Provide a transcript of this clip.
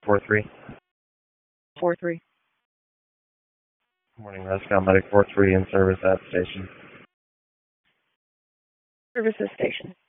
4-3. 4-3. Morning, Rescue Medic 4-3 in service at station. Services station.